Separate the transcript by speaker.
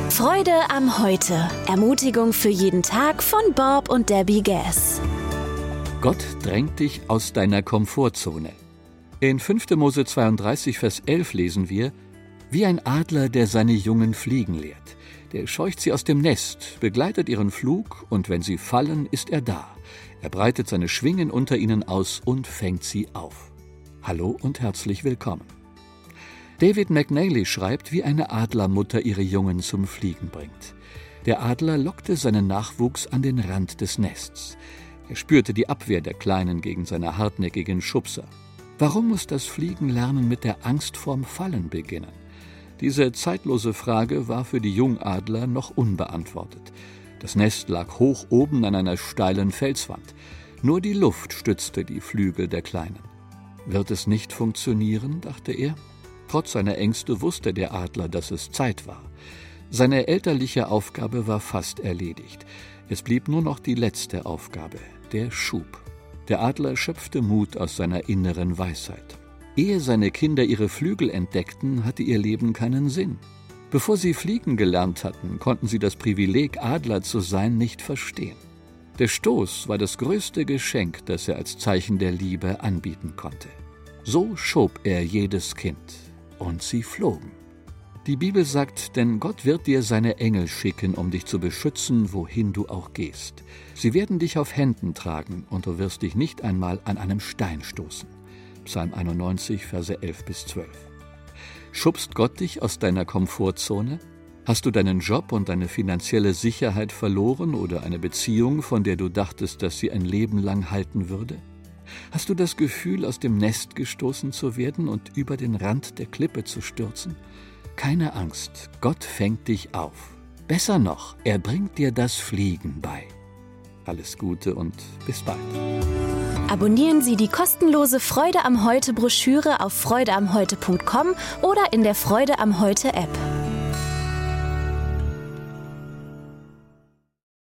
Speaker 1: Freude am Heute. Ermutigung für jeden Tag von Bob und Debbie Gass.
Speaker 2: Gott drängt dich aus deiner Komfortzone. In 5. Mose 32, Vers 11 lesen wir: Wie ein Adler, der seine Jungen fliegen lehrt. Der scheucht sie aus dem Nest, begleitet ihren Flug, und wenn sie fallen, ist er da. Er breitet seine Schwingen unter ihnen aus und fängt sie auf. Hallo und herzlich willkommen. David McNally schreibt, wie eine Adlermutter ihre Jungen zum Fliegen bringt. Der Adler lockte seinen Nachwuchs an den Rand des Nests. Er spürte die Abwehr der Kleinen gegen seine hartnäckigen Schubser. Warum muss das Fliegenlernen mit der Angst vorm Fallen beginnen? Diese zeitlose Frage war für die Jungadler noch unbeantwortet. Das Nest lag hoch oben an einer steilen Felswand. Nur die Luft stützte die Flügel der Kleinen. Wird es nicht funktionieren, dachte er. Trotz seiner Ängste wusste der Adler, dass es Zeit war. Seine elterliche Aufgabe war fast erledigt. Es blieb nur noch die letzte Aufgabe, der Schub. Der Adler schöpfte Mut aus seiner inneren Weisheit. Ehe seine Kinder ihre Flügel entdeckten, hatte ihr Leben keinen Sinn. Bevor sie fliegen gelernt hatten, konnten sie das Privileg, Adler zu sein, nicht verstehen. Der Stoß war das größte Geschenk, das er als Zeichen der Liebe anbieten konnte. So schob er jedes Kind, und sie flogen. Die Bibel sagt, denn Gott wird dir seine Engel schicken, um dich zu beschützen, wohin du auch gehst. Sie werden dich auf Händen tragen, und du wirst dich nicht einmal an einem Stein stoßen. Psalm 91, Verse 11-12. Schubst Gott dich aus deiner Komfortzone? Hast du deinen Job und deine finanzielle Sicherheit verloren oder eine Beziehung, von der du dachtest, dass sie ein Leben lang halten würde? Hast du das Gefühl, aus dem Nest gestoßen zu werden und über den Rand der Klippe zu stürzen? Keine Angst, Gott fängt dich auf. Besser noch, er bringt dir das Fliegen bei. Alles Gute und bis bald.
Speaker 1: Abonnieren Sie die kostenlose Freude am Heute Broschüre auf freudeamheute.com oder in der Freude am Heute App.